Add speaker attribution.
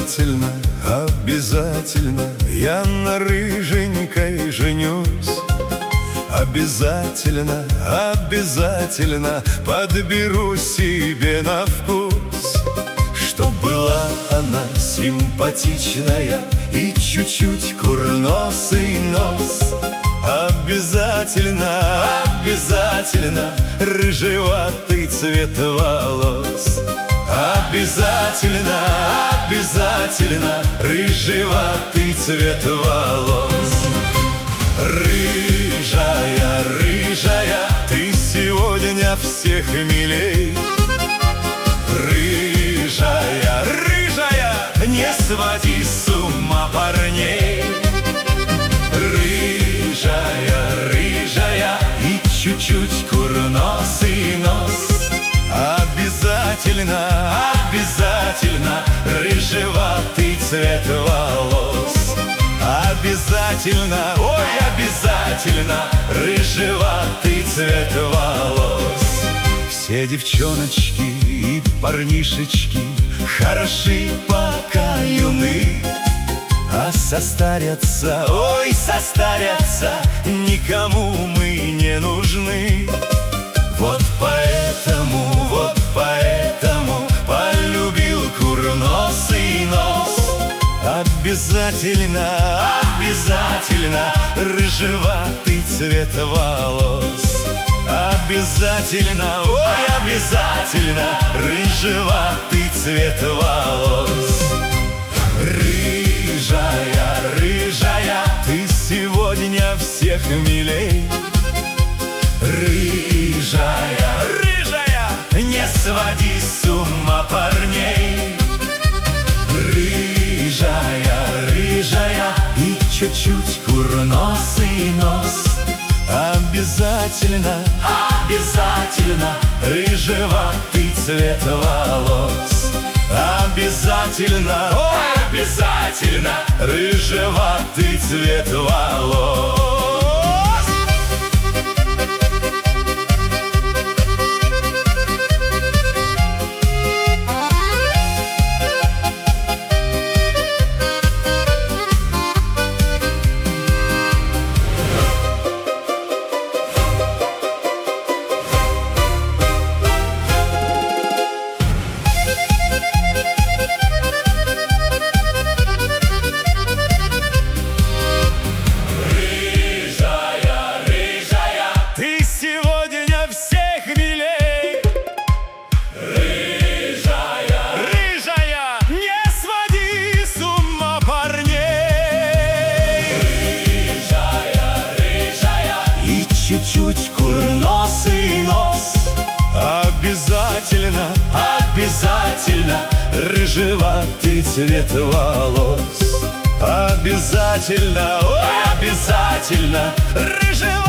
Speaker 1: обязательно, обязательно я на рыженькой женюсь. Обязательно, обязательно подберу себе на вкус, чтоб была она симпатичная и чуть-чуть курносый нос. Обязательно, обязательно рыжеватый цвет волос. Обязательно, обязательно рыжеватый цвет волос. Рыжая, рыжая, ты сегодня всех милей. Рыжая, рыжая, не своди с ума парней. Рыжая, рыжая и чуть-чуть курносый нос. Обязательно, обязательно рыжеватый цвет волос. Обязательно, ой, обязательно рыжеватый цвет волос. Все девчоночки и парнишечки хороши, пока юны, а состарятся, ой, состарятся, никому мы не нужны. Вот поэтому полюбил курносый нос. Обязательно, обязательно рыжеватый цвет волос. Обязательно, ой, обязательно рыжеватый цвет волос. Рыжая, рыжая, ты сегодня всех милей. Рыжая, рыжая, не своди с ума парней. Рыжая, рыжая и чуть-чуть курносый нос. Обязательно, обязательно рыжеватый цвет волос. Обязательно, ой, обязательно рыжеватый цвет волос. Чуть-чуть курносый нос. Обязательно, обязательно рыжеватый цвет волос. Обязательно, ой, обязательно рыжеватый